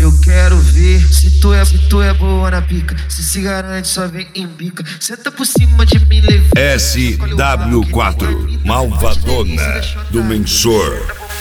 Eu quero ver se tu é boa na pica. Se garante, só vem em bica. Senta por cima de mim, levanta. SW4, Malvadona do Mensor.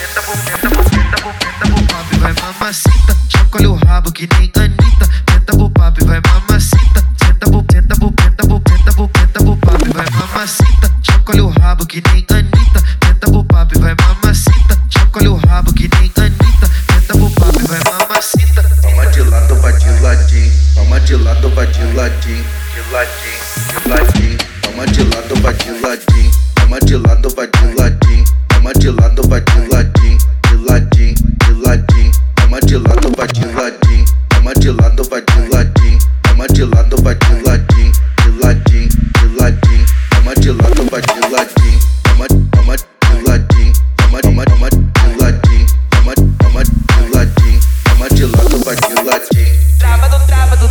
Vai mamacita, chacoalha o rabo que nem Anitta. Tenta pro papo, vai mamacita. Tenta pro papo, vai mamacita. Chacoalha o rabo que nem Anitta. Tenta pro papo, vai mamacita. Chacoalha o rabo que nem Anitta. Tenta pro papo, vai mamacita. Toma de lado, vai de ladinho. Toma de lado, vai de ladinho. De ladinho, de ladinho. Toma de lado, vai de ladinho. Toma de lado, vai de ladinho. Toma de lado, vai de ladinho. De ladinho, de ladinho. Toma de lado, vai de ladinho. Toma de lado, vai de ladinho. Toma de lado, vai de ladinho. De ladinho, de ladinho. Toma de lado, vai de ladinho. Toma de ladinho. Toma de ladinho. Toma de ladinho. Toma de lado, vai de ladinho. Trava do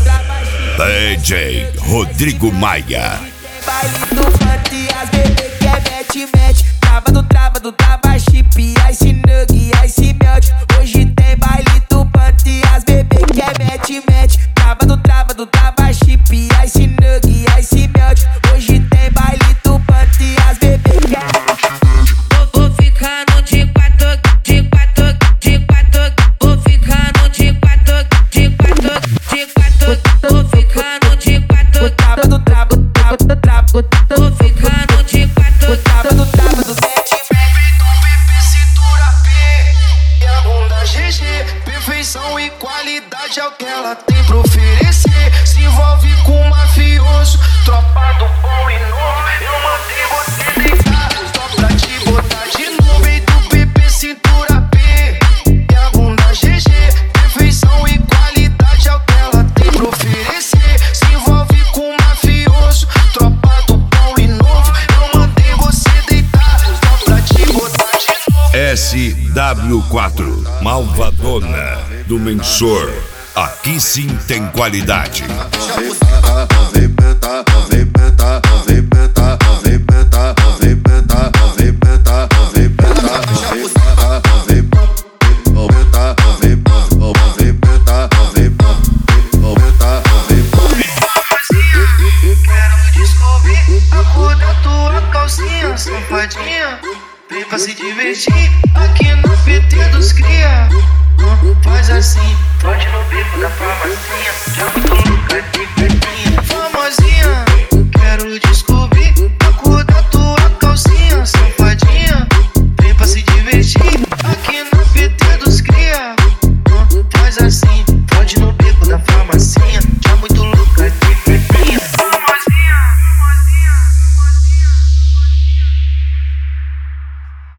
DJ Rodrigo Maia. baile do funk, as bebê quer mete. Trava do chip, ice nug, ice melt. Hoje tem baile do funk, as bebê quer mete. Trava do chip, ice nug, ice melt. Hoje tem baile do funk, as bebê quer. Vou ficando de quatro. Vou ficando de quatro. Vou ficando de quatro. Trava do Vou ficando de quatro. Trava do mete. Cintura P e a bunda GG. Perfeição e qualidade é o que ela tem pra oferecer. Se envolve com um mafioso, tropa do bom e novo. Eu mandei você deitar, só pra te botar de novo. E do PP cintura P e a bunda GG. Perfeição e qualidade é o que ela tem pra oferecer. Se envolve com um mafioso, tropa do bom e novo. Eu mandei você deitar, só pra te botar de novo. SW4, Malvadona do Mensor. Aqui sim tem qualidade. Safadinha, vem pra se divertir aqui no PT dos cria. Faz assim, pode no bico da farmacinha. Já botou no